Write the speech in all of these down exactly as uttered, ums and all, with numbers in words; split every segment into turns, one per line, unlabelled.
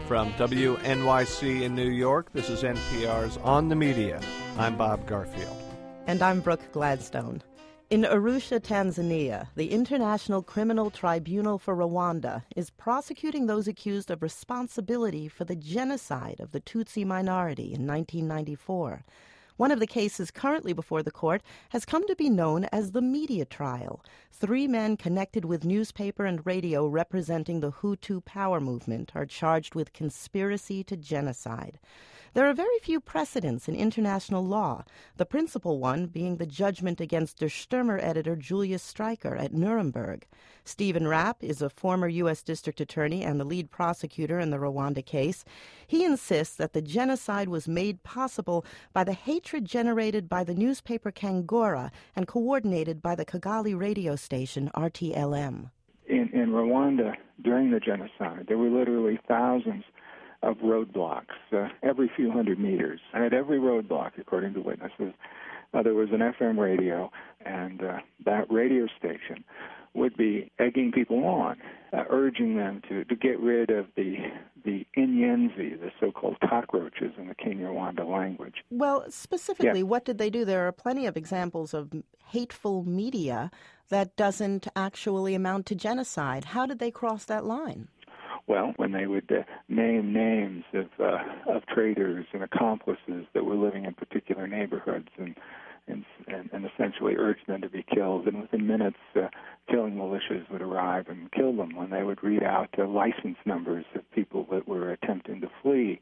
From W N Y C in New York, this is N P R's On the Media. I'm Bob Garfield.
And I'm Brooke Gladstone. In Arusha, Tanzania, the International Criminal Tribunal for Rwanda is prosecuting those accused of responsibility for the genocide of the Tutsi minority in nineteen ninety-four. One of the cases currently before the court has come to be known as the media trial. Three men connected with newspaper and radio representing the Hutu power movement are charged with conspiracy to genocide. There are very few precedents in international law, the principal one being the judgment against Der Stürmer editor Julius Streicher at Nuremberg. Stephen Rapp is a former U S district attorney and the lead prosecutor in the Rwanda case. He insists that the genocide was made possible by the hatred generated by the newspaper Kangura and coordinated by the Kigali radio station R T L M.
In, in Rwanda, during the genocide, there were literally thousands of roadblocks uh, every few hundred meters. And at every roadblock, according to witnesses, uh, there was an F M radio, and uh, that radio station would be egging people on, uh, urging them to, to get rid of the the inyenzi, the so-called cockroaches in the Kinyarwanda language.
Well, specifically,
yeah.
What did they do? There are plenty of examples of hateful media that doesn't actually amount to genocide. How did they cross that line?
Well, when they would uh, name names of uh, of traitors and accomplices that were living in particular neighborhoods and and, and, and essentially urge them to be killed, and within minutes, uh, killing militias would arrive and kill them. When they would read out uh, license numbers of people that were attempting to flee,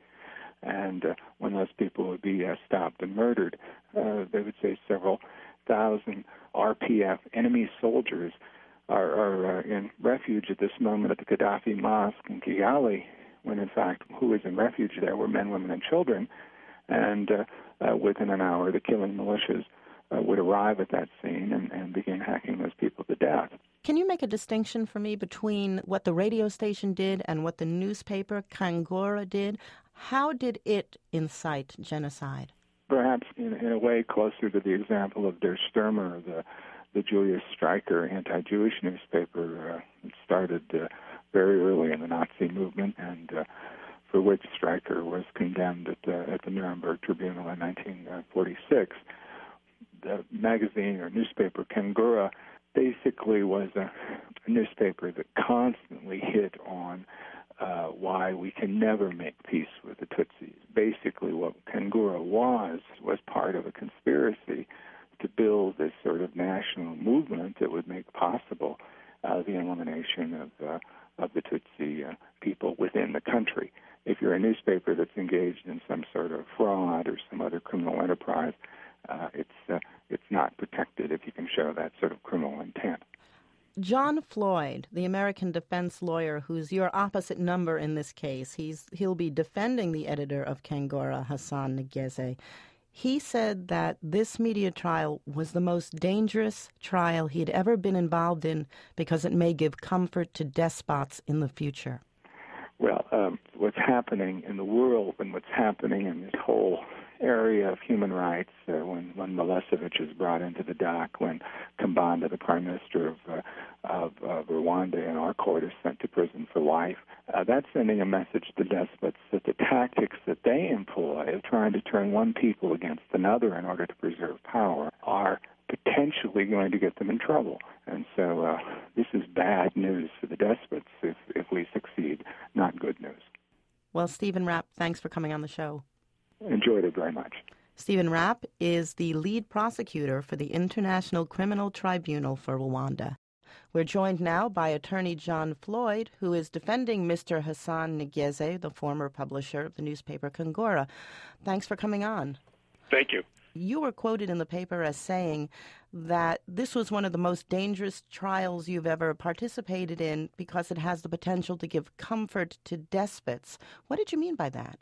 and uh, when those people would be uh, stopped and murdered, uh, they would say several thousand R P F enemy soldiers are, are uh, in refuge at this moment at the Gaddafi Mosque in Kigali, when in fact who was in refuge there were men, women, and children. And uh, uh, within an hour, the killing militias uh, would arrive at that scene and, and begin hacking those people to death.
Can you make a distinction for me between what the radio station did and what the newspaper Kangura did? How did it incite genocide?
Perhaps in, in a way closer to the example of Der Stürmer, the the Julius Streicher anti-Jewish newspaper. Uh, it started uh, very early in the Nazi movement, and uh, for which Streicher was condemned at the, at the Nuremberg Tribunal in nineteen forty-six. The magazine or newspaper Kangura basically was a, a newspaper that constantly hit on uh, why we can never make peace with the Tutsis. Basically what Kangura was, was part of a conspiracy to build this sort of national movement that would make possible uh, the elimination of uh, of the Tutsi uh, people within the country. If you're a newspaper that's engaged in some sort of fraud or some other criminal enterprise, uh, it's uh, it's not protected if you can show that sort of criminal intent.
John Floyd, the American defense lawyer who's your opposite number in this case, he's he'll be defending the editor of Kangura, Hassan Nageze. He said that this media trial was the most dangerous trial he'd ever been involved in because it may give comfort to despots in the future.
Well, um, what's happening in the world and what's happening in this whole area of human rights, uh, when, when Milosevic is brought into the dock, when Kambanda, the prime minister of, uh, of, of Rwanda, in our court is sent to prison for life, uh, that's sending a message to despots that the tactics that they employ of trying to turn one people against another in order to preserve power are potentially going to get them in trouble. And so uh, this is bad news for the despots if, if we succeed, not good news.
Well, Stephen Rapp, thanks for coming on the show.
Enjoyed it very much.
Stephen Rapp is the lead prosecutor for the International Criminal Tribunal for Rwanda. We're joined now by attorney John Floyd, who is defending Mister Hassan Nageze, the former publisher of the newspaper Kangura. Thanks for coming on.
Thank you.
You were quoted in the paper as saying that this was one of the most dangerous trials you've ever participated in because it has the potential to give comfort to despots. What did you mean by that?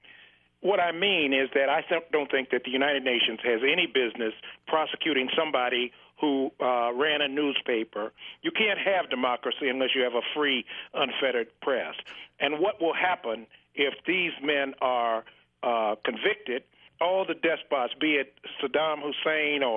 What I mean is that I don't think that the United Nations has any business prosecuting somebody who uh, ran a newspaper. You can't have democracy unless you have a free, unfettered press. And what will happen if these men are uh, convicted? All the despots, be it Saddam Hussein or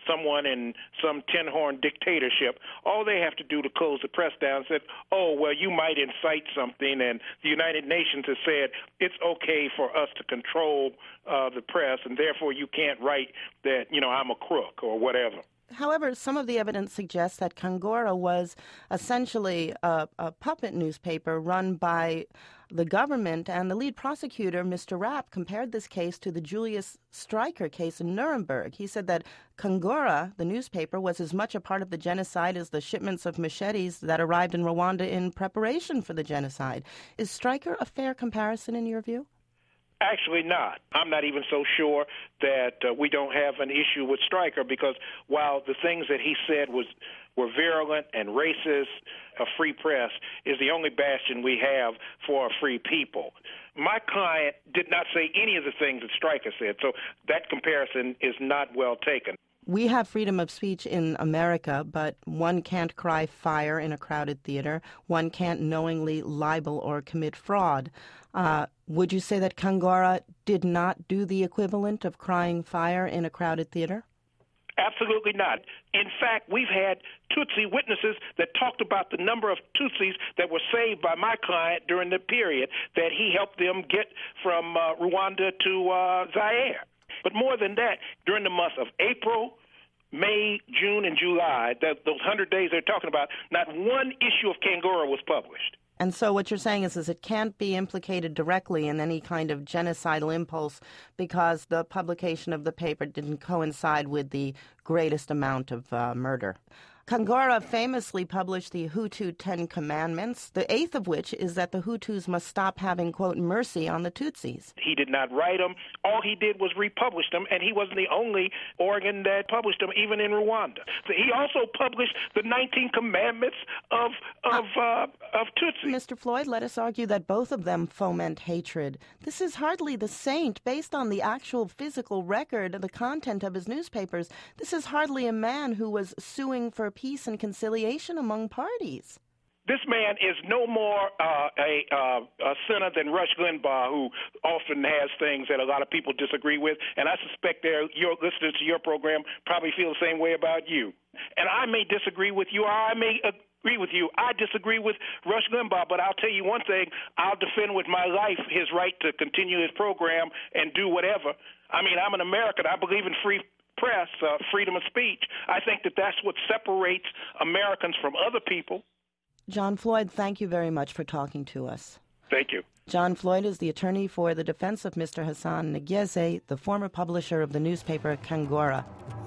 someone in some tin-horn dictatorship, all they have to do to close the press down said, oh, well, you might incite something, and the United Nations has said it's okay for us to control uh, the press, and therefore you can't write that, you know, I'm a crook or whatever.
However, some of the evidence suggests that Kangura was essentially a, a puppet newspaper run by the government, and the lead prosecutor, Mister Rapp, compared this case to the Julius Streicher case in Nuremberg. He said that Kangura, the newspaper, was as much a part of the genocide as the shipments of machetes that arrived in Rwanda in preparation for the genocide. Is Streicher a fair comparison in your view?
Actually not. I'm not even so sure that uh, we don't have an issue with Streicher, because while the things that he said was were virulent and racist, a free press is the only bastion we have for a free people. My client did not say any of the things that Streicher said, so that comparison is not well taken.
We have freedom of speech in America, but one can't cry fire in a crowded theater. One can't knowingly libel or commit fraud. Uh, would you say that Kangura did not do the equivalent of crying fire in a crowded theater?
Absolutely not. In fact, we've had Tutsi witnesses that talked about the number of Tutsis that were saved by my client during the period that he helped them get from uh, Rwanda to uh, Zaire. But more than that, during the months of April, May, June, and July, that, those one hundred days they're talking about, not one issue of Kangura was published.
And so what you're saying is, is it can't be implicated directly in any kind of genocidal impulse because the publication of the paper didn't coincide with the greatest amount of uh, murder. Kangura famously published the Hutu Ten Commandments, the eighth of which is that the Hutus must stop having, quote, mercy on the Tutsis.
He did not write them. All he did was republish them, and he wasn't the only organ that published them, even in Rwanda. So he also published the nineteen Commandments of of uh, of Tutsi.
Mister Floyd, let us argue that both of them foment hatred. This is hardly the saint. Based on the actual physical record of the content of his newspapers, this is hardly a man who was suing for peace and conciliation among parties.
This man is no more uh, a, uh, a sinner than Rush Limbaugh, who often has things that a lot of people disagree with, and I suspect your listeners to your program probably feel the same way about you. And I may disagree with you, or I may agree with you. I disagree with Rush Limbaugh, but I'll tell you one thing, I'll defend with my life his right to continue his program and do whatever. I mean, I'm an American. I believe in free press, uh, freedom of speech. I think that that's what separates Americans from other people.
John Floyd, thank you very much for talking to us.
Thank you.
John Floyd is the attorney for the defense of Mister Hassan Nageze, the former publisher of the newspaper Kangura.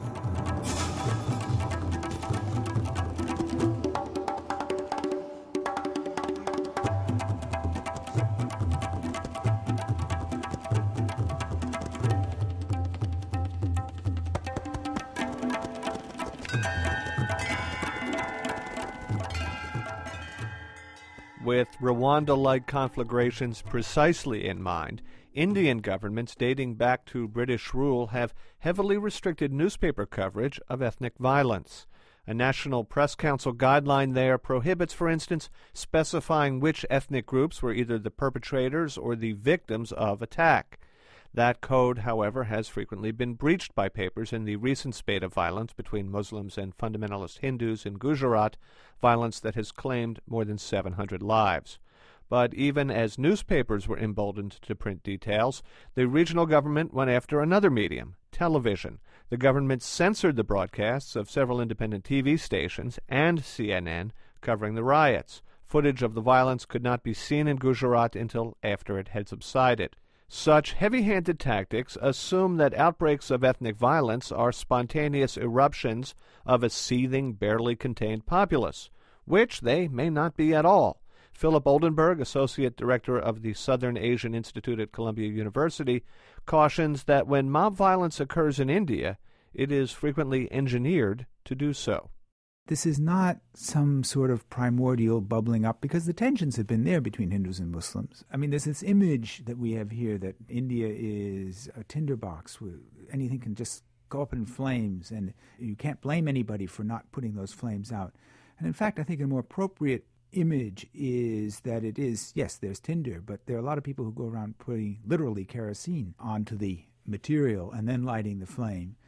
With Rwanda-like conflagrations precisely in mind, Indian governments dating back to British rule have heavily restricted newspaper coverage of ethnic violence. A National Press Council guideline there prohibits, for instance, specifying which ethnic groups were either the perpetrators or the victims of attack. That code, however, has frequently been breached by papers in the recent spate of violence between Muslims and fundamentalist Hindus in Gujarat, violence that has claimed more than seven hundred lives. But even as newspapers were emboldened to print details, the regional government went after another medium, television. The government censored the broadcasts of several independent T V stations and C N N covering the riots. Footage of the violence could not be seen in Gujarat until after it had subsided. Such heavy-handed tactics assume that outbreaks of ethnic violence are spontaneous eruptions of a seething, barely contained populace, which they may not be at all. Philip Oldenburg, Associate Director of the Southern Asian Institute at Columbia University, cautions that when mob violence occurs in India, it is frequently engineered to do so.
This is not some sort of primordial bubbling up, because the tensions have been there between Hindus and Muslims. I mean, there's this image that we have here that India is a tinderbox where anything can just go up in flames, and you can't blame anybody for not putting those flames out. And in fact, I think a more appropriate image is that it is, yes, there's tinder, but there are a lot of people who go around putting literally kerosene onto the material and then lighting the flame.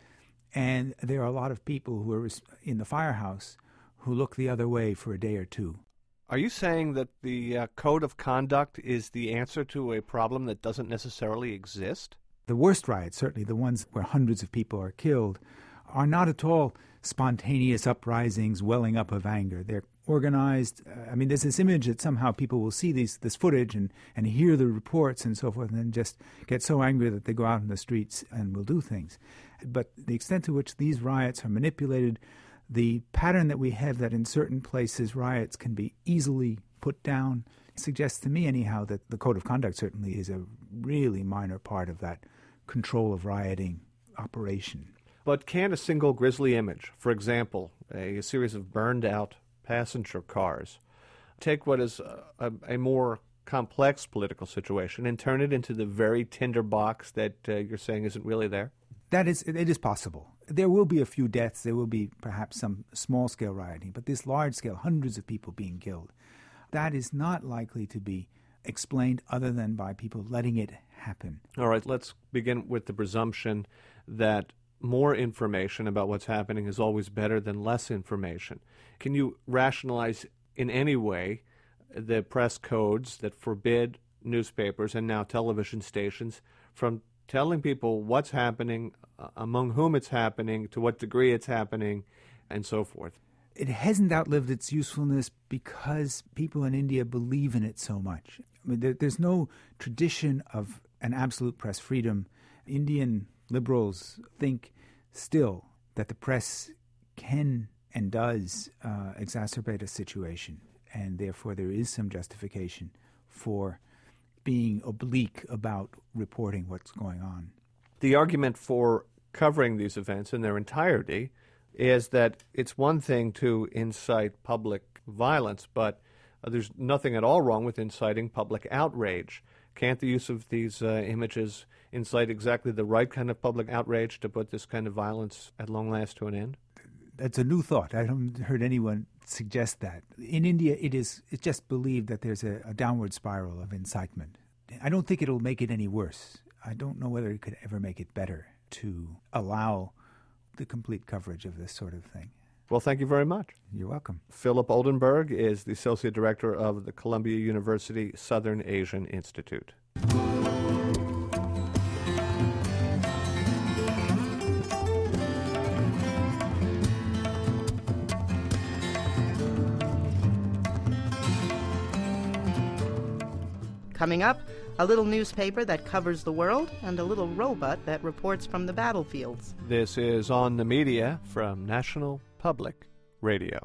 And there are a lot of people who are in the firehouse who look the other way for a day or two.
Are you saying that the uh, code of conduct is the answer to a problem that doesn't necessarily exist?
The worst riots, certainly the ones where hundreds of people are killed, are not at all spontaneous uprisings welling up of anger. They're organized. Uh, I mean, there's this image that somehow people will see these this footage and, and hear the reports and so forth and then just get so angry that they go out in the streets and will do things. But the extent to which these riots are manipulated, the pattern that we have that in certain places riots can be easily put down, suggests to me anyhow that the code of conduct certainly is a really minor part of that control of rioting operation.
But can a single grisly image, for example, a, a series of burned-out passenger cars, take what is a, a, a more complex political situation and turn it into the very tinderbox that uh, you're saying isn't really there?
That is, it is possible. There will be a few deaths. There will be perhaps some small-scale rioting. But this large-scale, hundreds of people being killed, that is not likely to be explained other than by people letting it happen.
All right, let's begin with the presumption that more information about what's happening is always better than less information. Can you rationalize in any way the press codes that forbid newspapers and now television stations from telling people what's happening, uh, among whom it's happening, to what degree it's happening, and so forth?
It hasn't outlived its usefulness because people in India believe in it so much. I mean, there, there's no tradition of an absolute press freedom. Indian liberals think still that the press can and does uh, exacerbate a situation, and therefore there is some justification for being oblique about reporting what's going on.
The argument for covering these events in their entirety is that it's one thing to incite public violence, but uh, there's nothing at all wrong with inciting public outrage. Can't the use of these uh, images incite exactly the right kind of public outrage to put this kind of violence at long last to an end?
That's a new thought. I haven't heard anyone suggest that. In India, it is it's just believed that there's a, a downward spiral of incitement. I don't think it'll make it any worse. I don't know whether it could ever make it better to allow the complete coverage of this sort of thing.
Well, thank you very much.
You're welcome.
Philip Oldenburg is the Associate Director of the Columbia University Southern Asian Institute.
Coming up, a little newspaper that covers the world and a little robot that reports from the battlefields.
This is On the Media from National Public Radio.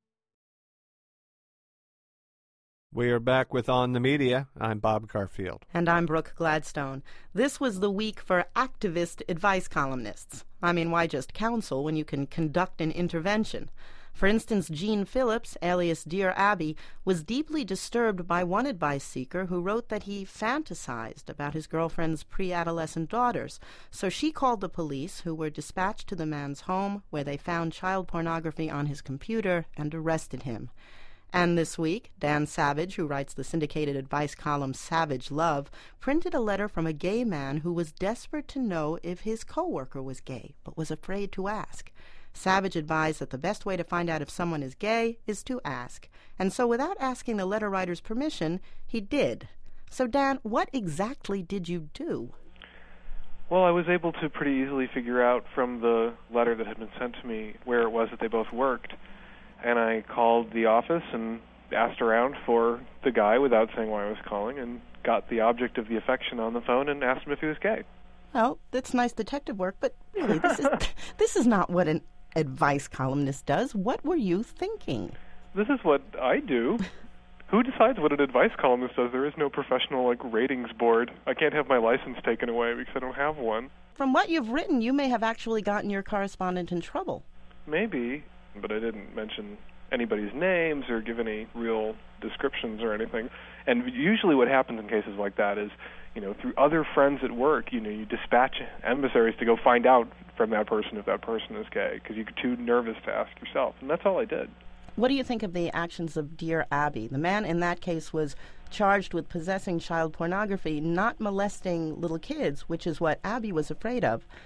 We are back with On the Media. I'm Bob Garfield.
And I'm Brooke Gladstone. This was the week for activist advice columnists. I mean, why just counsel when you can conduct an intervention? For instance, Gene Phillips, alias Dear Abby, was deeply disturbed by one advice seeker who wrote that he fantasized about his girlfriend's pre-adolescent daughters. So she called the police, who were dispatched to the man's home, where they found child pornography on his computer and arrested him. And this week, Dan Savage, who writes the syndicated advice column Savage Love, printed a letter from a gay man who was desperate to know if his coworker was gay, but was afraid to ask. Savage advised that the best way to find out if someone is gay is to ask. And so without asking the letter writer's permission, he did. So, Dan, what exactly did you do?
Well, I was able to pretty easily figure out from the letter that had been sent to me where it was that they both worked. And I called the office and asked around for the guy without saying why I was calling and got the object of the affection on the phone and asked him if he was gay.
Well, that's nice detective work, but really, this is this is not what an advice columnist does. What were you thinking?
This is what I do. Who decides what an advice columnist does? There is no professional, like, ratings board. I can't have my license taken away because I don't have one.
From what you've written, you may have actually gotten your correspondent in trouble.
Maybe, but I didn't mention anybody's names or give any real descriptions or anything. And usually what happens in cases like that is, you know, through other friends at work, you know, you dispatch emissaries to go find out from that person if that person is gay because you're too nervous to ask yourself. And that's all I did.
What do you think of the actions of Dear Abby? The man in that case was charged with possessing child pornography, not molesting little kids, which is what Abby was afraid of.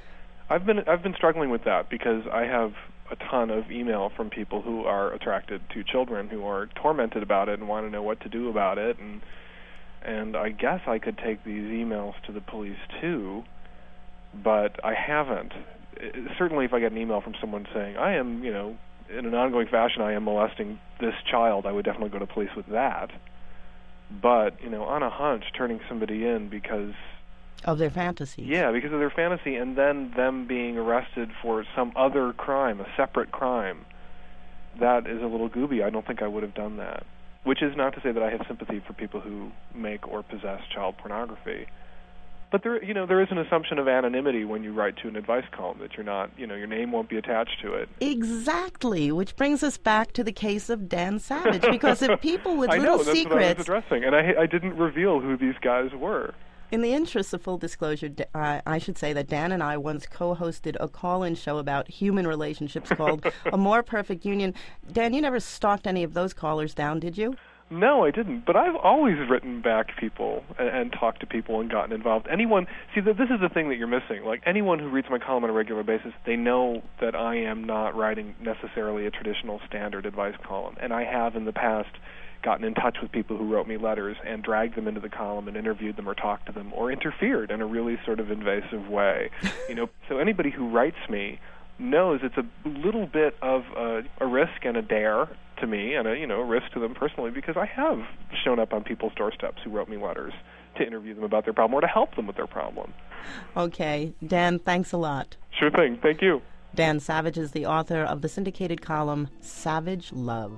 I've been I've been struggling with that because I have a ton of email from people who are attracted to children, who are tormented about it and want to know what to do about it, and and I guess I could take these emails to the police too, but I haven't. It, certainly, if I get an email from someone saying I am, you know, in an ongoing fashion, I am molesting this child, I would definitely go to police with that. But, you know, on a hunch, turning somebody in because
of their fantasies.
Yeah, because of their fantasy, and then them being arrested for some other crime, a separate crime, that is a little gooby. I don't think I would have done that. Which is not to say that I have sympathy for people who make or possess child pornography. But there, you know, there is an assumption of anonymity when you write to an advice column, that you're not, you know, your name won't be attached to it.
Exactly, which brings us back to the case of Dan Savage, because if people with
I
little
know, that's
secrets,
what I was addressing, and I, I didn't reveal who these guys were.
In the interest of full disclosure, uh, I should say that Dan and I once co-hosted a call-in show about human relationships called A More Perfect Union. Dan, you never stalked any of those callers down, did you?
No, I didn't. But I've always written back people and, and talked to people and gotten involved. Anyone, see, this is the thing that you're missing. Like, anyone who reads my column on a regular basis, they know that I am not writing necessarily a traditional standard advice column. And I have in the past gotten in touch with people who wrote me letters and dragged them into the column and interviewed them or talked to them or interfered in a really sort of invasive way. You know, so anybody who writes me knows it's a little bit of a, a risk and a dare to me, and a, you know, a risk to them personally, because I have shown up on people's doorsteps who wrote me letters to interview them about their problem or to help them with their problem.
Okay. Dan, thanks a lot.
Sure thing. Thank you.
Dan Savage is the author of the syndicated column Savage Love.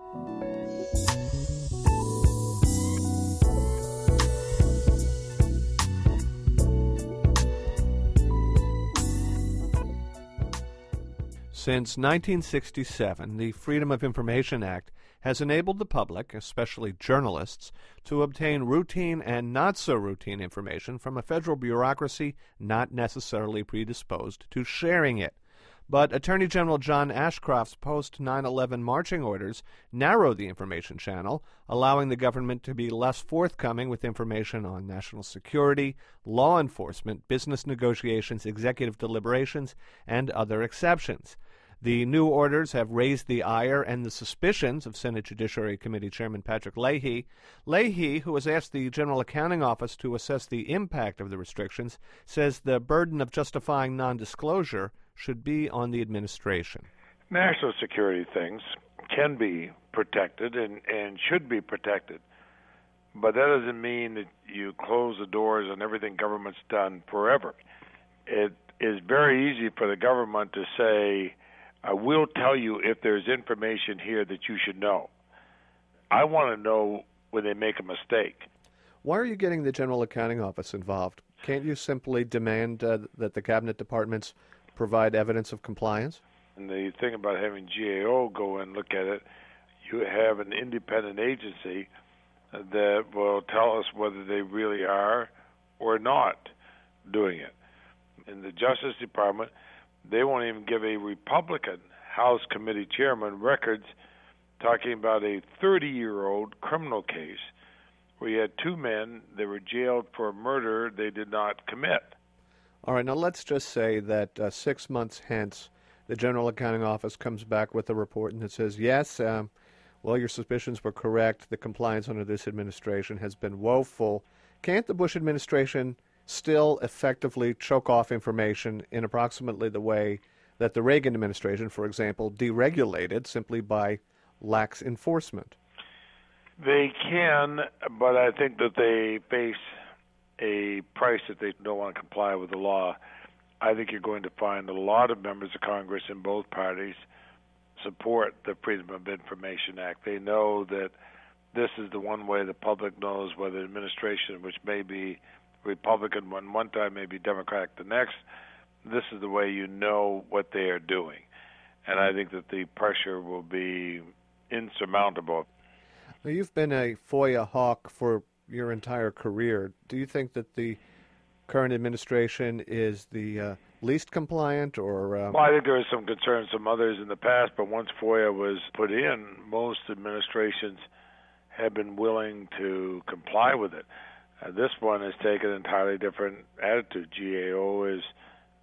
Since nineteen sixty-seven, the Freedom of Information Act has enabled the public, especially journalists, to obtain routine and not-so-routine information from a federal bureaucracy not necessarily predisposed to sharing it. But Attorney General John Ashcroft's post nine eleven marching orders narrow the information channel, allowing the government to be less forthcoming with information on national security, law enforcement, business negotiations, executive deliberations, and other exceptions. The new orders have raised the ire and the suspicions of Senate Judiciary Committee Chairman Patrick Leahy. Leahy, who has asked the General Accounting Office to assess the impact of the restrictions, says the burden of justifying nondisclosure should be on the administration.
National security things can be protected and, and should be protected, but that doesn't mean that you close the doors on everything government's done forever. It is very easy for the government to say, I will tell you if there's information here that you should know. I want to know when they make a mistake.
Why are you getting the General Accounting Office involved? Can't you simply demand uh, that the cabinet departments provide evidence of compliance?
And the thing about having G A O go and look at it, you have an independent agency that will tell us whether they really are or not doing it. In the Justice Department, they won't even give a Republican House committee chairman records talking about a thirty-year-old criminal case where you had two men that were jailed for a murder they did not commit.
All right, now let's just say that uh, six months hence, the General Accounting Office comes back with a report and it says, yes, um, well, your suspicions were correct. The compliance under this administration has been woeful. Can't the Bush administration still effectively choke off information in approximately the way that the Reagan administration, for example, deregulated simply by lax enforcement?
They can, but I think that they face a price that they don't want to comply with the law. I think you're going to find a lot of members of Congress in both parties support the Freedom of Information Act. They know that this is the one way the public knows whether the administration, which may be Republican one one time, maybe Democratic the next, this is the way you know what they are doing. And I think that the pressure will be insurmountable.
Now, you've been a FOIA hawk for your entire career. Do you think that the current administration is the uh, least compliant, or? Uh...
Well, I think there are some concerns from others in the past, but once FOIA was put in, most administrations have been willing to comply with it. Uh, this one has taken an entirely different attitude. G A O is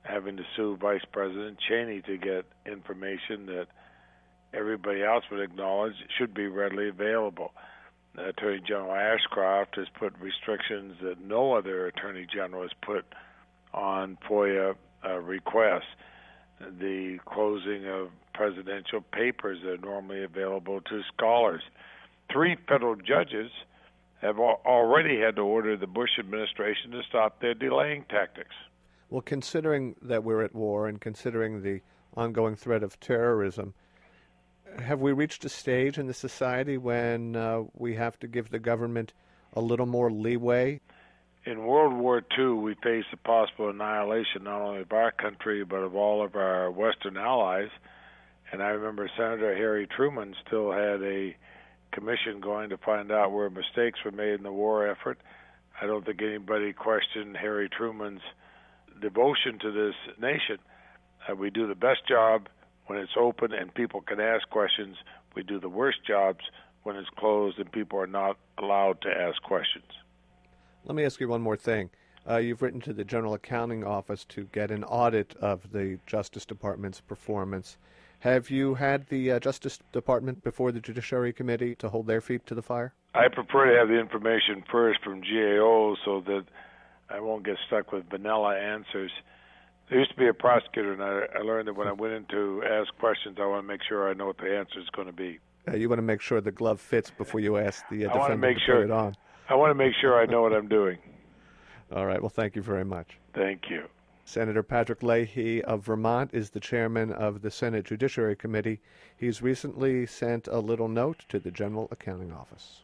having to sue Vice President Cheney to get information that everybody else would acknowledge should be readily available. The Attorney General Ashcroft has put restrictions that no other Attorney General has put on FOIA uh, requests. The closing of presidential papers that are normally available to scholars. Three federal judges have al- already had to order the Bush administration to stop their delaying tactics.
Well, considering that we're at war and considering the ongoing threat of terrorism, have we reached a stage in the society when uh, we have to give the government a little more leeway?
In World War Two, we faced the possible annihilation not only of our country but of all of our Western allies. And I remember Senator Harry Truman still had a commission going to find out where mistakes were made in the war effort. I don't think anybody questioned Harry Truman's devotion to this nation. Uh, we do the best job when it's open and people can ask questions. We do the worst jobs when it's closed and people are not allowed to ask questions.
Let me ask you one more thing. Uh, you've written to the General Accounting Office to get an audit of the Justice Department's performance. Have you had the uh, Justice Department before the Judiciary Committee to hold their feet to the fire?
I prefer to have the information first from G A O so that I won't get stuck with vanilla answers. There used to be a prosecutor, and I, I learned that when I went in to ask questions, I want to make sure I know what the answer is going to be.
Uh, you want to make sure the glove fits before you ask the uh,
I want to
defendant
make
to
sure,
put it on.
I want to make sure I know what I'm doing.
All right. Well, thank you very much.
Thank you.
Senator Patrick Leahy of Vermont is the chairman of the Senate Judiciary Committee. He's recently sent a little note to the General Accounting Office.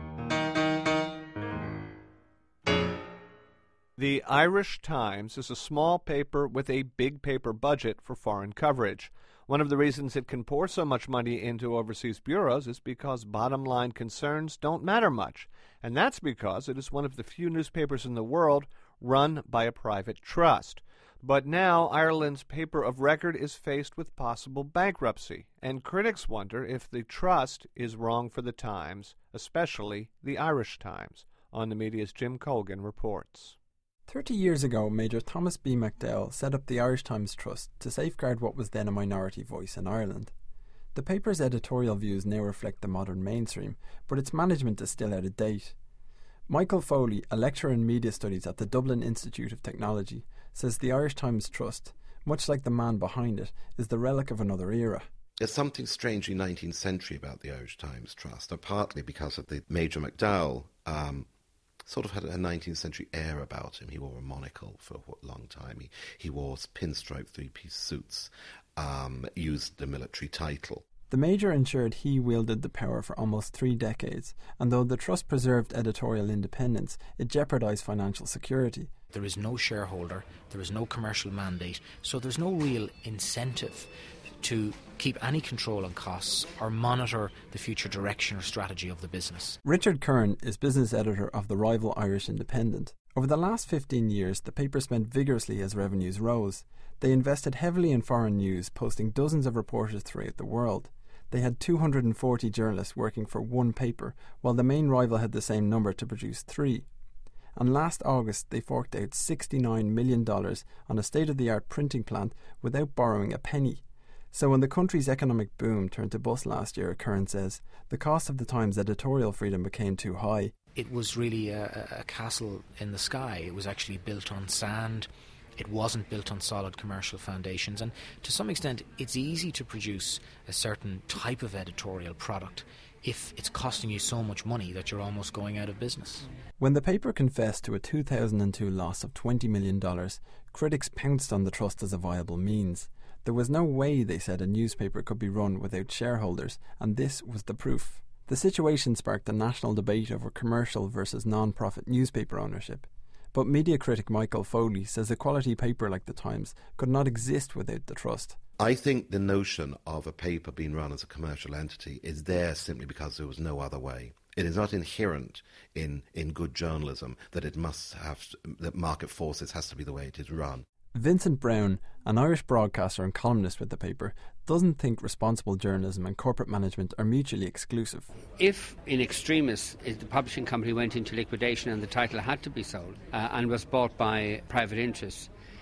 The Irish Times is a small paper with a big paper budget for foreign coverage. One of the reasons it can pour so much money into overseas bureaus is because bottom-line concerns don't matter much, and that's because it is one of the few newspapers in the world run by a private trust. But now Ireland's paper of record is faced with possible bankruptcy, and critics wonder if the trust is wrong for the Times, especially the Irish Times. On the Media's Jim Colgan reports.
Thirty years ago, Major Thomas B. McDowell set up the Irish Times Trust to safeguard what was then a minority voice in Ireland. The paper's editorial views now reflect the modern mainstream, but its management is still out of date. Michael Foley, a lecturer in media studies at the Dublin Institute of Technology, says the Irish Times Trust, much like the man behind it, is the relic of another era.
There's something strangely nineteenth century about the Irish Times Trust, uh, partly because of the Major McDowell um, sort of had a nineteenth century air about him. He wore a monocle for a long time. He, he wore pinstripe three-piece suits, um, used the military title.
The Major ensured he wielded the power for almost three decades, and though the Trust preserved editorial independence, it jeopardised financial security.
There is no shareholder, there is no commercial mandate, so there's no real incentive to keep any control on costs or monitor the future direction or strategy of the business.
Richard Kern is business editor of the rival Irish Independent. Over the last fifteen years, the paper spent vigorously as revenues rose. They invested heavily in foreign news, posting dozens of reporters throughout the world. They had two hundred forty journalists working for one paper, while the main rival had the same number to produce three. And last August, they forked out sixty-nine million dollars on a state-of-the-art printing plant without borrowing a penny. So when the country's economic boom turned to bust last year, Kern says, the cost of the Times' editorial freedom became too high.
It was really a, a castle in the sky. It was actually built on sand. It wasn't built on solid commercial foundations, and to some extent it's easy to produce a certain type of editorial product if it's costing you so much money that you're almost going out of business.
When the paper confessed to a two thousand two loss of twenty million dollars, critics pounced on the trust as a viable means. There was no way, they said, a newspaper could be run without shareholders, and this was the proof. The situation sparked a national debate over commercial versus non-profit newspaper ownership. But media critic Michael Foley says a quality paper like The Times could not exist without the trust.
I think the notion of a paper being run as a commercial entity is there simply because there was no other way. It is not inherent in, in good journalism that it must have to, that market forces has to be the way it is run.
Vincent Brown, an Irish broadcaster and columnist with the paper, doesn't think responsible journalism and corporate management are mutually exclusive.
If, in extremis, if the publishing company went into liquidation and the title had to be sold uh, and was bought by private interests,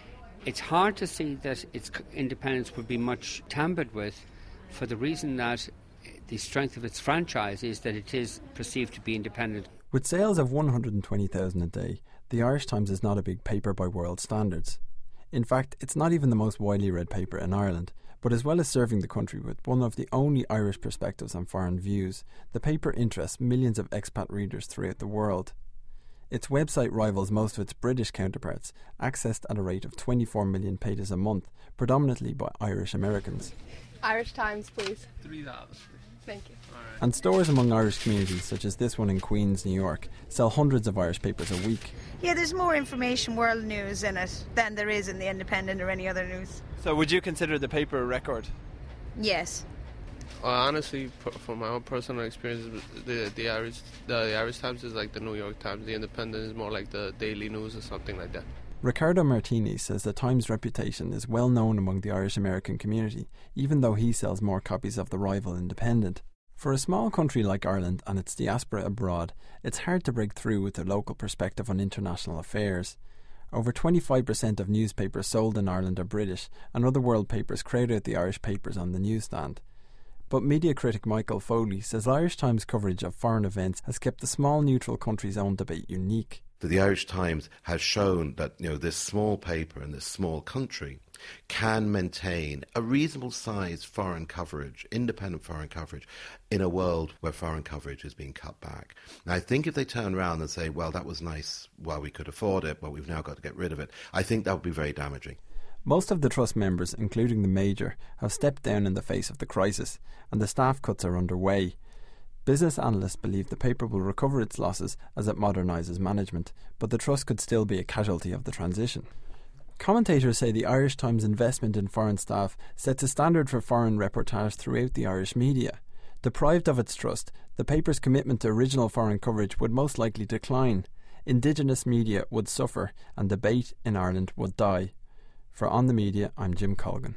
It's hard to see that its independence would be much tampered with, for the reason that the strength of its franchise is that it is perceived to be independent.
With sales of one hundred twenty thousand a day, the Irish Times is not a big paper by world standards. In fact, it's not even the most widely read paper in Ireland, but as well as serving the country with one of the only Irish perspectives on foreign views, the paper interests millions of expat readers throughout the world. Its website rivals most of its British counterparts, accessed at a rate of twenty-four million pages a month, predominantly by Irish Americans.
Irish Times, please.
Three dollars.
Thank you.
Right.
And stores among Irish communities, such as this one in Queens, New York, sell hundreds of Irish papers a week.
Yeah, there's more information, world news in it than there is in the Independent or any other news.
So would you consider the paper a record?
Yes.
Uh, honestly, from my own personal experience, the the Irish the, the Irish Times is like the New York Times. The Independent is more like the Daily News or something like that.
Ricardo Martini says the Times' reputation is well known among the Irish-American community, even though he sells more copies of the rival Independent. For a small country like Ireland and its diaspora abroad, it's hard to break through with a local perspective on international affairs. Over twenty-five percent of newspapers sold in Ireland are British, and other world papers crowd out the Irish papers on the newsstand. But media critic Michael Foley says Irish Times coverage of foreign events has kept the small neutral country's own debate unique.
The Irish Times has shown that, you know, this small paper in this small country can maintain a reasonable sized foreign coverage, independent foreign coverage, in a world where foreign coverage is being cut back. Now, I think if they turn around and say, well, that was nice while we could afford it, but we've now got to get rid of it, I think that would be very damaging.
Most of the Trust members, including the Major, have stepped down in the face of the crisis, and the staff cuts are underway. Business analysts believe the paper will recover its losses as it modernises management, but the Trust could still be a casualty of the transition. Commentators say the Irish Times' investment in foreign staff sets a standard for foreign reportage throughout the Irish media. Deprived of its trust, the paper's commitment to original foreign coverage would most likely decline. Indigenous media would suffer, and debate in Ireland would die. For On the Media, I'm Jim Colgan.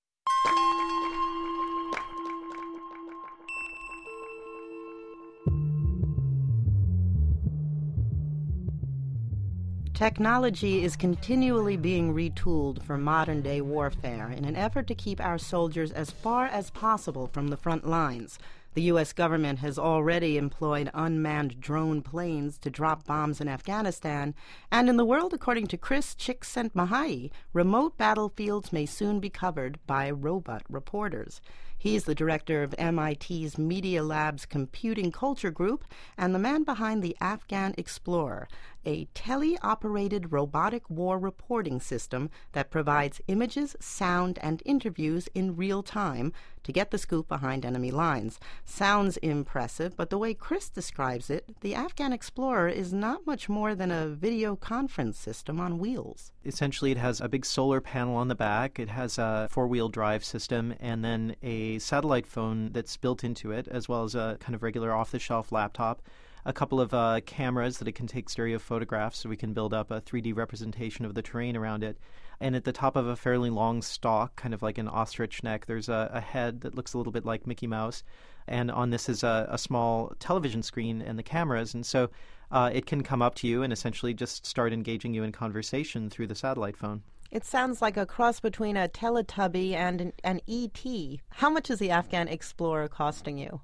Technology is continually being retooled for modern-day warfare in an effort to keep our soldiers as far as possible from the front lines. The U S government has already employed unmanned drone planes to drop bombs in Afghanistan, and in the world, according to Chris Csikszentmihalyi, remote battlefields may soon be covered by robot reporters. He's the director of M I T's Media Lab's Computing Culture Group and the man behind the Afghan Explorer, a tele-operated robotic war reporting system that provides images, sound, and interviews in real time to get the scoop behind enemy lines. Sounds impressive, but the way Chris describes it, the Afghan Explorer is not much more than a video conference system on wheels.
Essentially, it has a big solar panel on the back, it has a four-wheel drive system, and then a satellite phone that's built into it, as well as a kind of regular off-the-shelf laptop, a couple of uh, cameras that it can take stereo photographs so we can build up a three D representation of the terrain around it. And at the top of a fairly long stalk, kind of like an ostrich neck, there's a, a head that looks a little bit like Mickey Mouse. And on this is a, a small television screen and the cameras. And so uh, it can come up to you and essentially just start engaging you in conversation through the satellite phone.
It sounds like a cross between a Teletubby and an, an E T. How much is the Afghan Explorer costing you?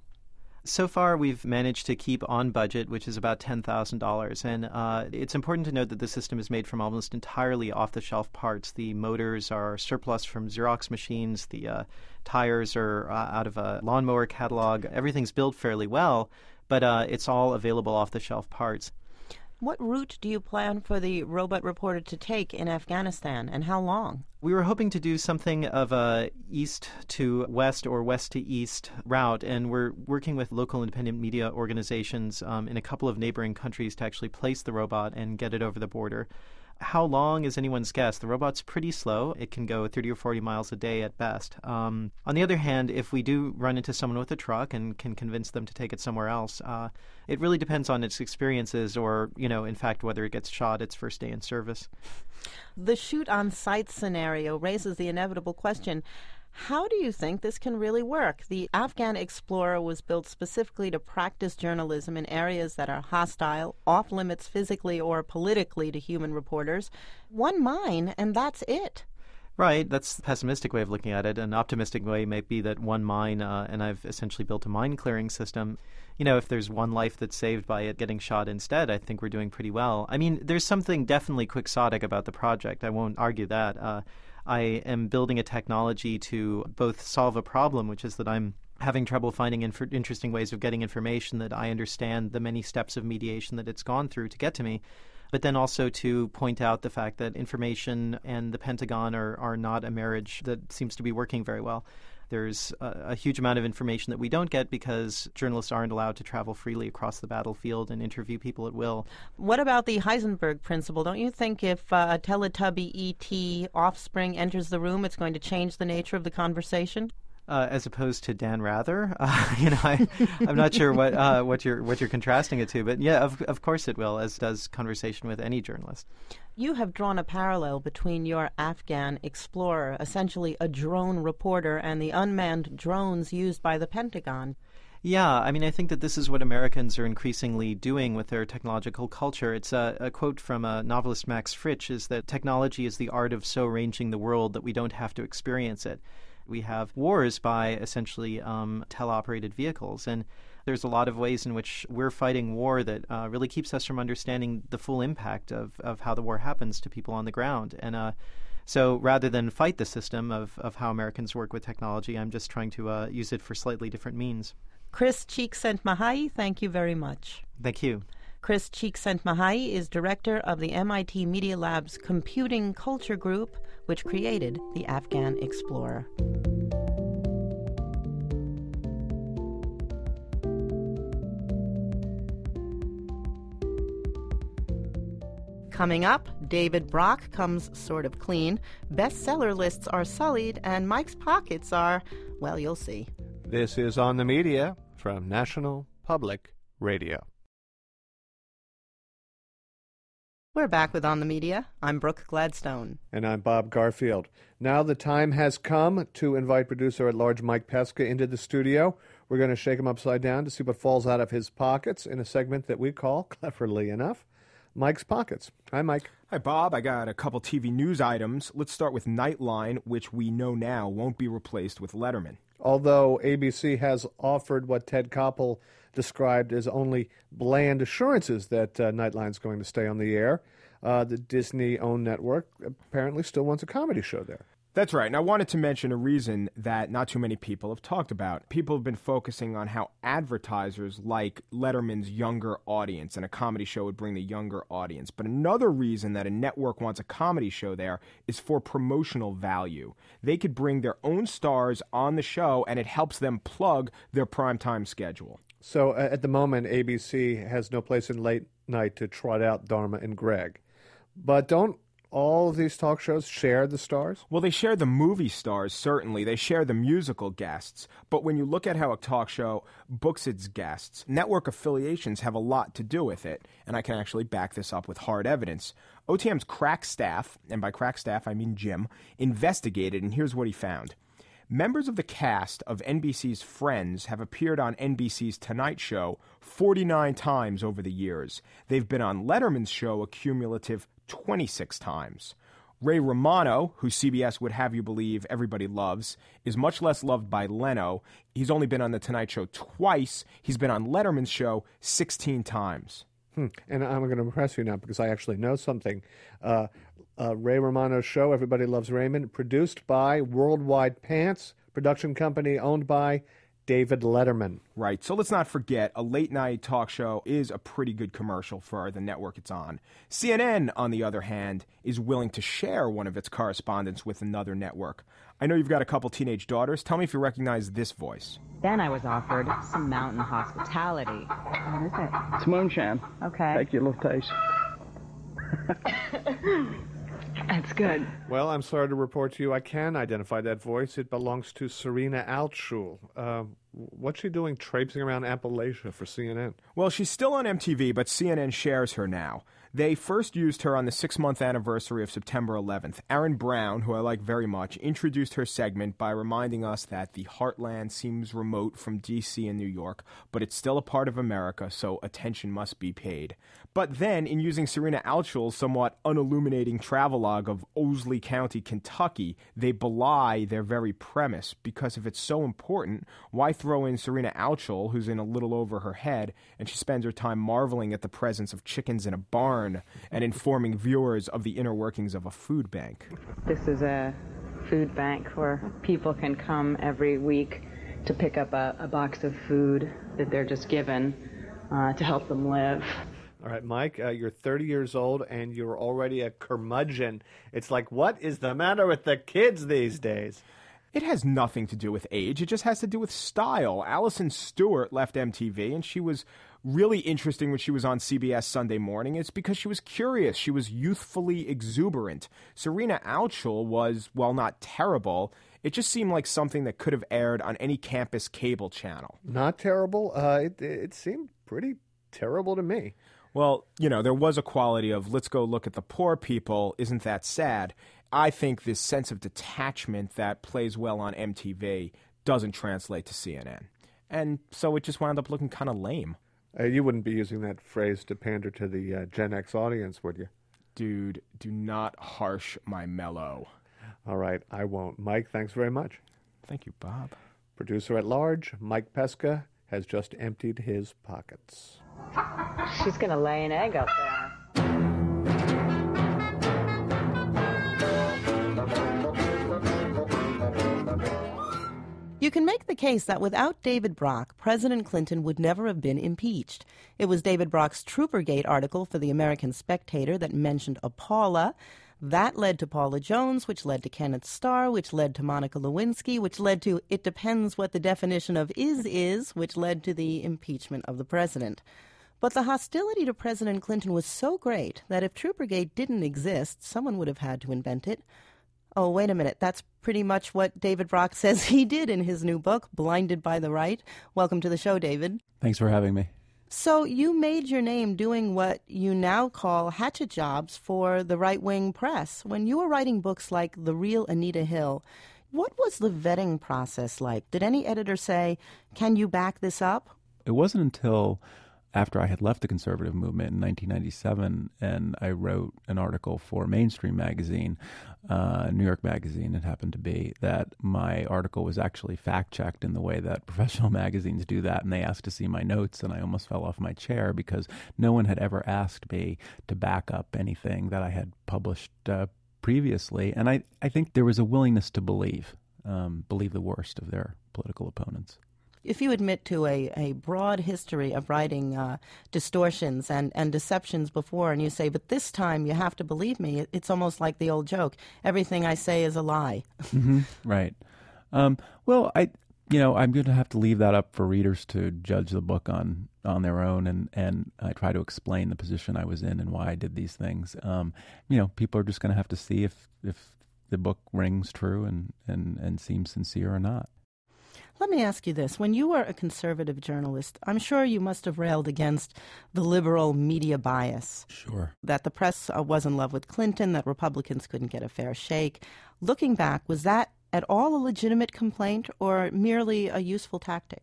So far, we've managed to keep on budget, which is about ten thousand dollars. And uh, it's important to note that the system is made from almost entirely off-the-shelf parts. The motors are surplus from Xerox machines. The uh, tires are uh, out of a lawnmower catalog. Everything's built fairly well, but uh, it's all available off-the-shelf parts.
What route do you plan for the robot reporter to take in Afghanistan, and how long?
We were hoping to do something of a east to west or west to east route, and we're working with local independent media organizations um, in a couple of neighboring countries to actually place the robot and get it over the border. How long is anyone's guess? The robot's pretty slow. It can go thirty or forty miles a day at best. Um, on the other hand, if we do run into someone with a truck and can convince them to take it somewhere else, uh, it really depends on its experiences or, you know, in fact, whether it gets shot its first day in service.
The shoot-on-sight scenario raises the inevitable question, how do you think this can really work? The Afghan Explorer was built specifically to practice journalism in areas that are hostile, off-limits physically or politically to human reporters. One mine, and that's it.
Right, that's a pessimistic way of looking at it. An optimistic way might be that one mine, uh, and I've essentially built a mine clearing system. You know, if there's one life that's saved by it getting shot instead, I think we're doing pretty well. I mean, there's something definitely quixotic about the project. I won't argue that. Uh, I am building a technology to both solve a problem, which is that I'm having trouble finding inf- interesting ways of getting information, that I understand the many steps of mediation that it's gone through to get to me, but then also to point out the fact that information and the Pentagon are, are not a marriage that seems to be working very well. There's a, a huge amount of information that we don't get because journalists aren't allowed to travel freely across the battlefield and interview people at will.
What about the Heisenberg principle? Don't you think if uh, a Teletubby E T offspring enters the room, it's going to change the nature of the conversation?
Uh, as opposed to Dan Rather, uh, you know, I, I'm not sure what uh, what you're what you're contrasting it to, but yeah, of of course it will, as does conversation with any journalist.
You have drawn a parallel between your Afghan Explorer, essentially a drone reporter, and the unmanned drones used by the Pentagon.
Yeah, I mean, I think that this is what Americans are increasingly doing with their technological culture. It's a, a quote from a novelist, Max Frisch, is that technology is the art of so arranging the world that we don't have to experience it. We have wars by essentially um, teleoperated vehicles, and there's a lot of ways in which we're fighting war that uh, really keeps us from understanding the full impact of, of how the war happens to people on the ground. And uh, so rather than fight the system of, of how Americans work with technology, I'm just trying to uh, use it for slightly different means.
Chris Csikszentmihalyi, thank you very much.
Thank you.
Chris Csikszentmihalyi is director of the M I T Media Lab's Computing Culture Group, which created the Afghan Explorer. Coming up, David Brock comes sort of clean, bestseller lists are sullied, and Mike's pockets are, well, you'll see.
This is On the Media from National Public Radio.
We're back with On the Media. I'm Brooke Gladstone.
And I'm Bob Garfield. Now the time has come to invite producer-at-large Mike Pesca into the studio. We're going to shake him upside down to see what falls out of his pockets in a segment that we call, cleverly enough, Mike's Pockets. Hi, Mike.
Hi, Bob. I got a couple T V news items. Let's start with Nightline, which we know now won't be replaced with Letterman.
Although A B C has offered what Ted Koppel described as only bland assurances that uh, Nightline's going to stay on the air, uh, the Disney-owned network apparently still wants a comedy show there.
That's right, and I wanted to mention a reason that not too many people have talked about. People have been focusing on how advertisers like Letterman's younger audience, and a comedy show would bring the younger audience. But another reason that a network wants a comedy show there is for promotional value. They could bring their own stars on the show, and it helps them plug their primetime schedule.
So uh, at the moment, A B C has no place in late night to trot out Dharma and Greg. But don't all of these talk shows share the stars?
Well, they share the movie stars, certainly. They share the musical guests. But when you look at how a talk show books its guests, network affiliations have a lot to do with it. And I can actually back this up with hard evidence. O T M's crack staff, and by crack staff I mean Jim, investigated, and here's what he found. Members of the cast of N B C's Friends have appeared on N B C's Tonight Show forty-nine times over the years. They've been on Letterman's show a cumulative twenty-six times. Ray Romano, who C B S would have you believe everybody loves, is much less loved by Leno. He's only been on The Tonight Show twice. He's been on Letterman's show sixteen times.
Hmm. And I'm going to impress you now because I actually know something. Uh, uh, Ray Romano's show, Everybody Loves Raymond, produced by Worldwide Pants, production company owned by David Letterman.
Right. So let's not forget, a late-night talk show is a pretty good commercial for the network it's on. C N N, on the other hand, is willing to share one of its correspondents with another network. I know you've got a couple teenage daughters. Tell me if you recognize this voice.
Then I was offered some mountain hospitality. What is it?
It's moonshine.
Okay.
Take your little taste.
That's good.
Well, I'm sorry to report to you I can identify that voice. It belongs to Serena Altschul. Uh, What's she doing traipsing around Appalachia for C N N?
Well, she's still on M T V, but C N N shares her now. They first used her on the six-month anniversary of September eleventh. Aaron Brown, who I like very much, introduced her segment by reminding us that the heartland seems remote from D C and New York, but it's still a part of America, so attention must be paid. But then, in using Serena Altschul's somewhat unilluminating travelogue of Owsley County, Kentucky, they belie their very premise, because if it's so important, why throw in Serena Altschul, who's in a little over her head, and she spends her time marveling at the presence of chickens in a barn and informing viewers of the inner workings of a food bank.
This is a food bank where people can come every week to pick up a, a box of food that they're just given uh, to help them live.
All right, Mike, uh, you're thirty years old and you're already a curmudgeon. It's like, what is the matter with the kids these days?
It has nothing to do with age. It just has to do with style. Alison Stewart left M T V, and she was really interesting when she was on C B S Sunday Morning. It's because she was curious. She was youthfully exuberant. Serena Altschul was, well, not terrible. It just seemed like something that could have aired on any campus cable channel.
Not terrible? Uh, it, it seemed pretty terrible to me.
Well, you know, there was a quality of, let's go look at the poor people, isn't that sad? I think this sense of detachment that plays well on M T V doesn't translate to C N N. And so it just wound up looking kind of lame.
Uh, you wouldn't be using that phrase to pander to the uh, Gen X audience, would you?
Dude, do not harsh my mellow.
All right, I won't. Mike, thanks very much.
Thank you, Bob.
Producer at large, Mike Pesca, has just emptied his pockets.
She's going to lay an egg up there.
You can make the case that without David Brock, President Clinton would never have been impeached. It was David Brock's Troopergate article for the American Spectator that mentioned a Paula. That led to Paula Jones, which led to Kenneth Starr, which led to Monica Lewinsky, which led to it depends what the definition of is is, which led to the impeachment of the president. But the hostility to President Clinton was so great that if Troopergate didn't exist, someone would have had to invent it. Oh, wait a minute. That's pretty much what David Brock says he did in his new book, Blinded by the Right. Welcome to the show, David.
Thanks for having me.
So you made your name doing what you now call hatchet jobs for the right-wing press. When you were writing books like The Real Anita Hill, what was the vetting process like? Did any editor say, can you back this up?
It wasn't until after I had left the conservative movement in nineteen ninety-seven and I wrote an article for Mainstream Magazine, uh, New York Magazine it happened to be, that my article was actually fact-checked in the way that professional magazines do that, and they asked to see my notes, and I almost fell off my chair because no one had ever asked me to back up anything that I had published uh, previously, and I, I think there was a willingness to believe, um, believe the worst of their political opponents.
If you admit to a, a broad history of writing uh, distortions and, and deceptions before, and you say, but this time you have to believe me, it, it's almost like the old joke, everything I say is a lie.
Mm-hmm. Right. Um, well, I, you know, I'm going to have to leave that up for readers to judge the book on, on their own, and, and I try to explain the position I was in and why I did these things. Um, you know, people are just going to have to see if, if the book rings true and, and, and seems sincere or not.
Let me ask you this. When you were a conservative journalist, I'm sure you must have railed against the liberal media bias.
Sure.
That the press uh, was in love with Clinton, that Republicans couldn't get a fair shake. Looking back, was that at all a legitimate complaint or merely a useful tactic?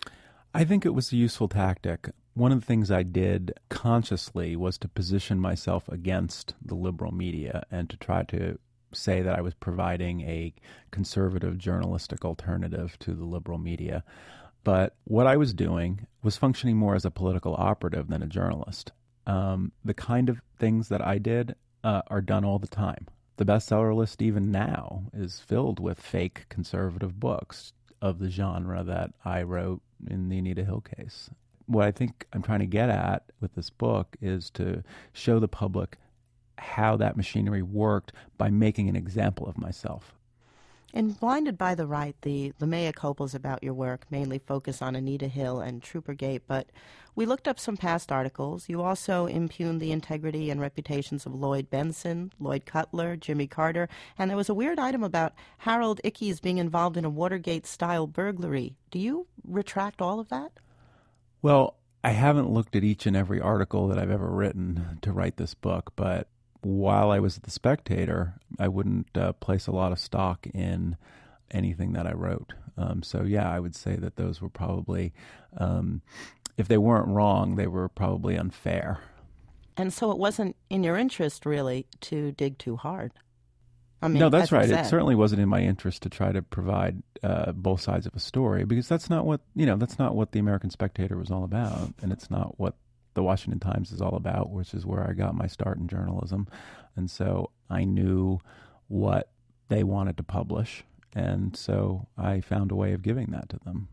I think it was a useful tactic. One of the things I did consciously was to position myself against the liberal media and to try to say that I was providing a conservative journalistic alternative to the liberal media. But what I was doing was functioning more as a political operative than a journalist. Um, the kind of things that I did uh, are done all the time. The bestseller list even now is filled with fake conservative books of the genre that I wrote in the Anita Hill case. What I think I'm trying to get at with this book is to show the public how that machinery worked by making an example of myself.
In Blinded by the Right, the, the mea culpas about your work mainly focus on Anita Hill and Troopergate, but we looked up some past articles. You also impugned the integrity and reputations of Lloyd Benson, Lloyd Cutler, Jimmy Carter, and there was a weird item about Harold Ickes being involved in a Watergate-style burglary. Do you retract all of that?
Well, I haven't looked at each and every article that I've ever written to write this book, but while I was at The Spectator, I wouldn't uh, place a lot of stock in anything that I wrote. Um, so, yeah, I would say that those were probably, um, if they weren't wrong, they were probably unfair.
And so it wasn't in your interest, really, to dig too hard. I mean,
no, that's right.
It
certainly wasn't in my interest to try to provide uh, both sides of a story, because that's not what, you know, that's not what the American Spectator was all about, and it's not what the Washington Times is all about, which is where I got my start in journalism. And so I knew what they wanted to publish, and so I found a way of giving that to them.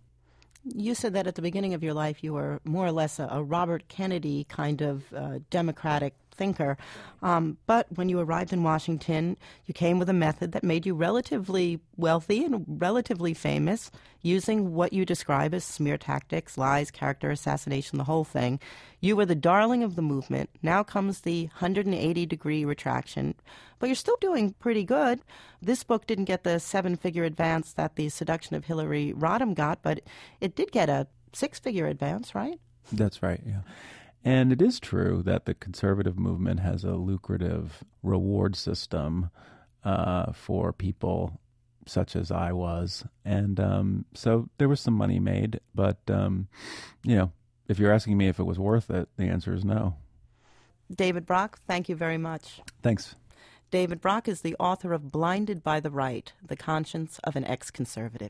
You said that at the beginning of your life you were more or less a, a Robert Kennedy kind of uh, democratic thinker. Um, but when you arrived in Washington, you came with a method that made you relatively wealthy and relatively famous, using what you describe as smear tactics, lies, character assassination, the whole thing. You were the darling of the movement. Now comes the one hundred eighty degree retraction. But you're still doing pretty good. This book didn't get the seven-figure advance that The Seduction of Hillary Rodham got, but it did get a six-figure advance, right?
That's right, yeah. And it is true that the conservative movement has a lucrative reward system uh, for people such as I was. And um, so there was some money made. But, um, you know, if you're asking me if it was worth it, the answer is no.
David Brock, thank you very much.
Thanks.
David Brock is the author of Blinded by the Right, The Conscience of an Ex-Conservative.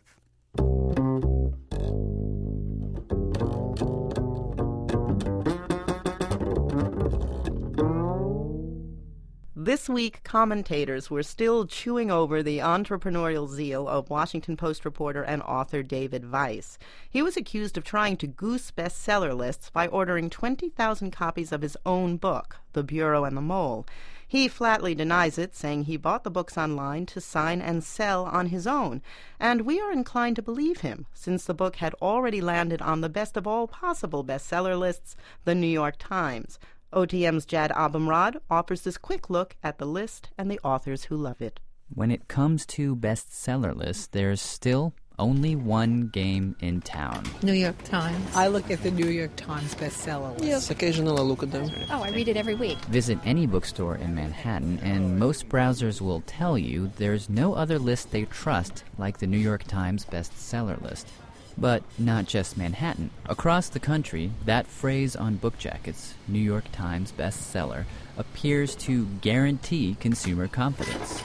This week, commentators were still chewing over the entrepreneurial zeal of Washington Post reporter and author David Weiss. He was accused of trying to goose bestseller lists by ordering twenty thousand copies of his own book, The Bureau and the Mole. He flatly denies it, saying he bought the books online to sign and sell on his own. And we are inclined to believe him, since the book had already landed on the best of all possible bestseller lists, the New York Times. O T M's Jad Abumrad offers this quick look at the list and the authors who love it.
When it comes to bestseller lists, there's still only one game in town.
New York Times. I look at the New York Times bestseller list.
Yes, occasionally I look at them.
Oh, I read it every week.
Visit any bookstore in Manhattan, and most browsers will tell you there's no other list they trust like the New York Times bestseller list. But not just Manhattan. Across the country, that phrase on book jackets, New York Times bestseller, appears to guarantee consumer confidence.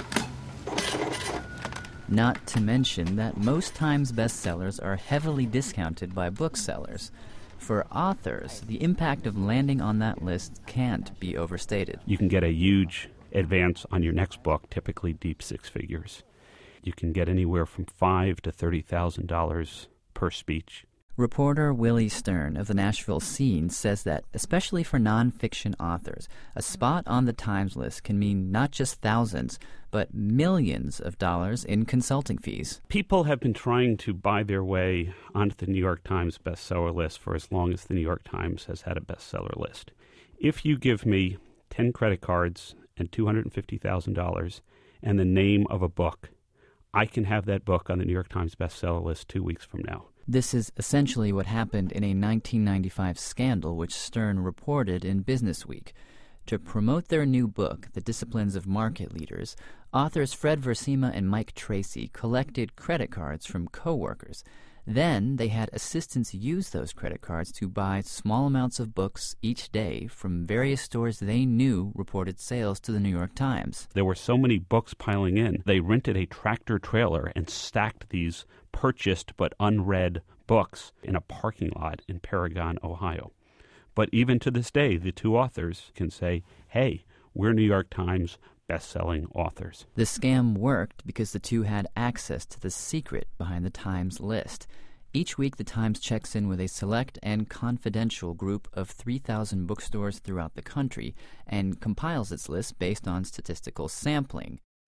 Not to mention that most Times bestsellers are heavily discounted by booksellers. For authors, the impact of landing on that list can't be overstated.
You can get a huge advance on your next book, typically deep six figures. You can get anywhere from five to thirty thousand dollars per speech.
Reporter Willie Stern of the Nashville Scene says that, especially for nonfiction authors, a spot on the Times list can mean not just thousands, but millions of dollars in consulting fees.
People have been trying to buy their way onto the New York Times bestseller list for as long as the New York Times has had a bestseller list. If you give me ten credit cards and two hundred fifty thousand dollars and the name of a book, I can have that book on the New York Times bestseller list two weeks from now.
This is essentially what happened in a nineteen ninety-five scandal which Stern reported in Businessweek. To promote their new book, The Disciplines of Market Leaders, authors Fred Versima and Mike Tracy collected credit cards from coworkers. Then they had assistants use those credit cards to buy small amounts of books each day from various stores they knew reported sales to the New York Times.
There were so many books piling in, they rented a tractor trailer and stacked these purchased but unread books in a parking lot in Paragon, Ohio. But even to this day, the two authors can say, hey, we're New York Times best-selling authors.
The scam worked because the two had access to the secret behind the Times list. Each week, the Times checks in with a select and confidential group of three thousand bookstores throughout the country and compiles its list based on statistical sampling.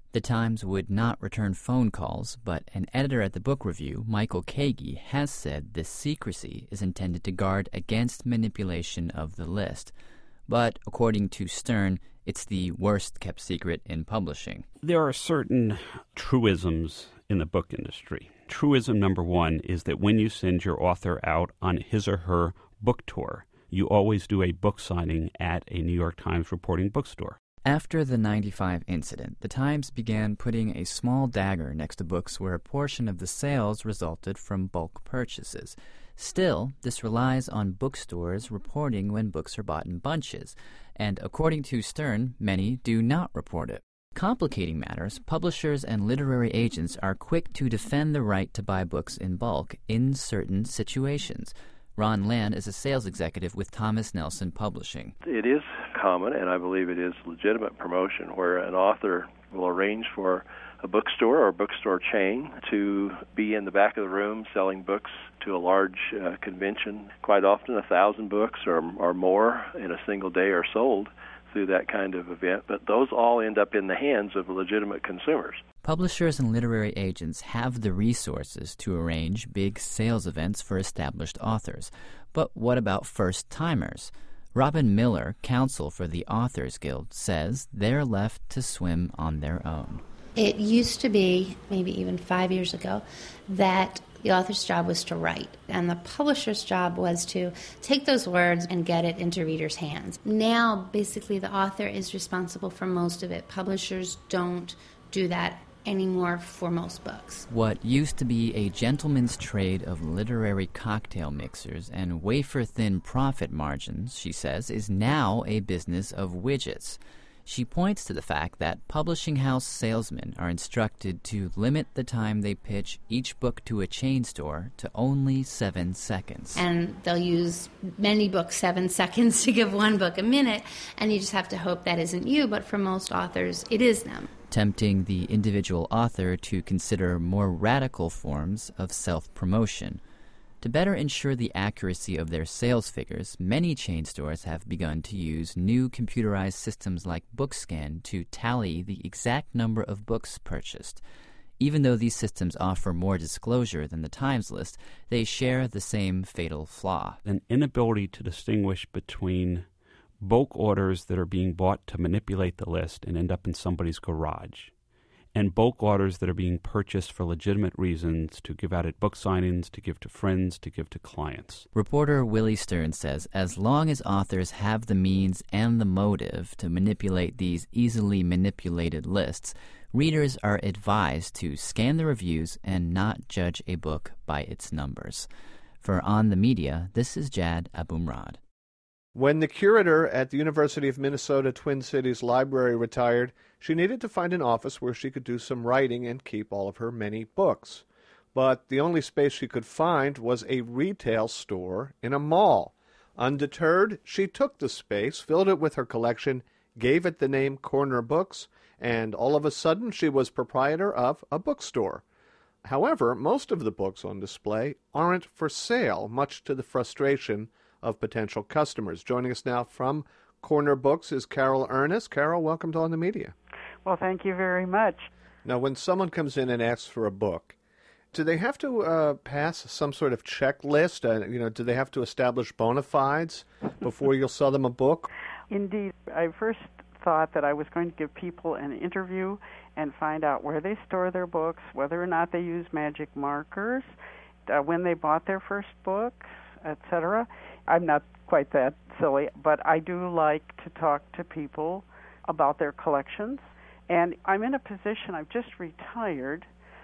The Times would not return phone calls, but an editor at the Book Review, Michael Kagi, has said this secrecy is intended to guard against manipulation of the list. But, according to Stern, it's the worst-kept secret in publishing.
There are certain truisms in the book industry. Truism number one is that when you send your author out on his or her book tour, you always do a book signing at a New York Times reporting bookstore.
After the ninety-five incident, the Times began putting a small dagger next to books where a portion of the sales resulted from bulk purchases. Still, this relies on bookstores reporting when books are bought in bunches, and according to Stern, many do not report it. Complicating matters, publishers and literary agents are quick to defend the right to buy books in bulk in certain situations. Ron Land is a sales executive with Thomas Nelson Publishing.
It is common, and I believe it is legitimate promotion, where an author will arrange for a bookstore or a bookstore chain to be in the back of the room selling books to a large uh, convention. Quite often a thousand books or, or more in a single day are sold through that kind of event, but those all end up in the hands of legitimate consumers.
Publishers and literary agents have the resources to arrange big sales events for established authors. But what about first-timers? Robin Miller, counsel for the Authors Guild, says they're left to swim on their own.
It used to be, maybe even five years ago, that the author's job was to write, and the publisher's job was to take those words and get it into readers' hands. Now, basically, the author is responsible for most of it. Publishers don't do that anymore for most books.
What used to be a gentleman's trade of literary cocktail mixers and wafer-thin profit margins, she says, is now a business of widgets. She points to the fact that publishing house salesmen are instructed to limit the time they pitch each book to a chain store to only seven seconds.
And they'll use many books seven seconds to give one book a minute, and you just have to hope that isn't you, but for most authors, it is them.
Tempting the individual author to consider more radical forms of self-promotion. To better ensure the accuracy of their sales figures, many chain stores have begun to use new computerized systems like BookScan to tally the exact number of books purchased. Even though these systems offer more disclosure than the Times list, they share the same fatal flaw.
An inability to distinguish between bulk orders that are being bought to manipulate the list and end up in somebody's garage, and bulk orders that are being purchased for legitimate reasons to give out at book signings, to give to friends, to give to clients.
Reporter Willie Stern says as long as authors have the means and the motive to manipulate these easily manipulated lists, readers are advised to scan the reviews and not judge a book by its numbers. For On the Media, this is Jad Abumrad.
When the curator at the University of Minnesota Twin Cities Library retired, she needed to find an office where she could do some writing and keep all of her many books. But the only space she could find was a retail store in a mall. Undeterred, she took the space, filled it with her collection, gave it the name Corner Books, and all of a sudden she was proprietor of a bookstore. However, most of the books on display aren't for sale, much to the frustration of potential customers. Joining us now from Corner Books is Carol Ernest. Carol, welcome to On the Media.
Well, thank you very much.
Now, when someone comes in and asks for a book, do they have to uh, pass some sort of checklist? Uh, you know, do they have to establish bona fides before you'll sell them a book?
Indeed. I first thought that I was going to give people an interview and find out where they store their books, whether or not they use magic markers, uh, when they bought their first book, et cetera. I'm not quite that silly, but I do like to talk to people about their collections. And I'm in a position, I've just retired.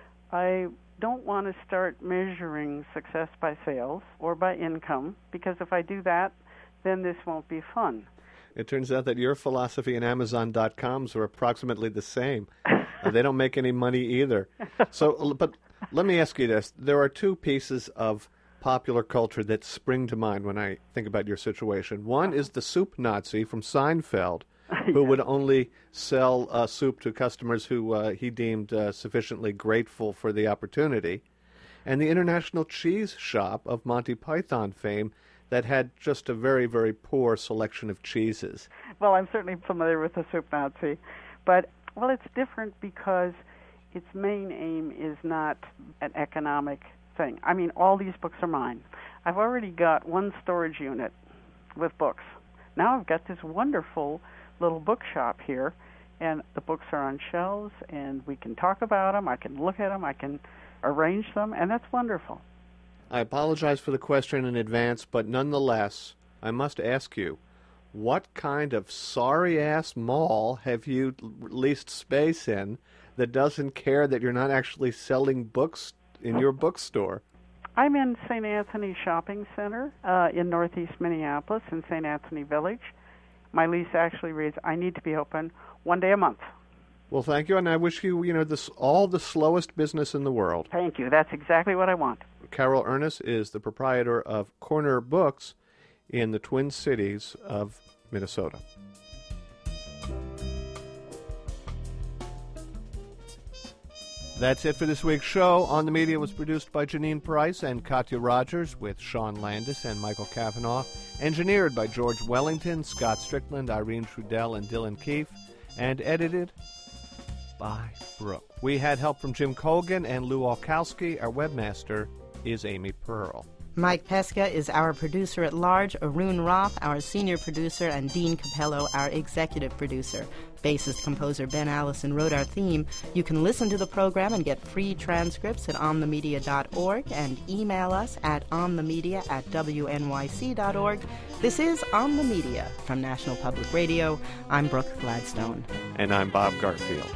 I don't want to start measuring success by sales or by income, because if I do that, then this won't be fun.
It turns out that your philosophy and Amazon dot com's are approximately the same. uh, they don't make any money either. So, but let me ask you this. There are two pieces of popular culture that spring to mind when I think about your situation. One is the soup Nazi from Seinfeld, who would only sell uh, soup to customers who uh, he deemed uh, sufficiently grateful for the opportunity, and the International Cheese Shop of Monty Python fame that had just a very, very poor selection of cheeses.
Well, I'm certainly familiar with the soup Nazi, but Well, it's different because its main aim is not an economic thing. I mean, all these books are mine. I've already got one storage unit with books. Now I've got this wonderful little bookshop here, and the books are on shelves, and we can talk about them, I can look at them, I can arrange them, and that's wonderful.
I apologize for the question in advance, but nonetheless, I must ask you, what kind of sorry-ass mall have you leased space in that doesn't care that you're not actually selling books in your bookstore?
I'm in Saint Anthony Shopping Center uh, in northeast Minneapolis in Saint Anthony Village. My lease actually reads, I need to be open one day a month.
Well, thank you, and I wish you, you know, this all the slowest business in the world.
Thank you. That's exactly what I want.
Carol Ernest is the proprietor of Corner Books in the Twin Cities of Minnesota. That's it for this week's show. On the Media was produced by Janine Price and Katya Rogers with Sean Landis and Michael Cavanaugh. Engineered by George Wellington, Scott Strickland, Irene Trudell, and Dylan Keefe. And edited by Brooke. We had help from Jim Colgan and Lou Olkowski. Our webmaster is Amy Pearl.
Mike Pesca is our producer at large, Arun Roth, our senior producer, and Dean Capello, our executive producer. Bassist composer Ben Allison wrote our theme. You can listen to the program and get free transcripts at on the media dot org and email us at onthemedia at w n y c dot org. This is On the Media from National Public Radio. I'm Brooke Gladstone.
And I'm Bob Garfield.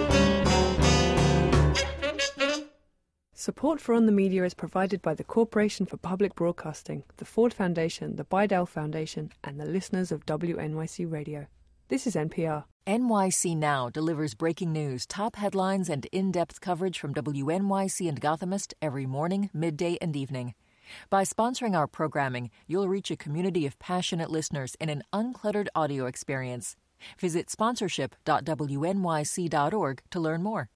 Support for On the Media is provided by the Corporation for Public Broadcasting, the Ford Foundation, the Bidell Foundation, and the listeners of W N Y C Radio. This is N P R.
N Y C Now delivers breaking news, top headlines, and in-depth coverage from W N Y C and Gothamist every morning, midday, and evening. By sponsoring our programming, you'll reach a community of passionate listeners in an uncluttered audio experience. Visit sponsorship dot w n y c dot org to learn more.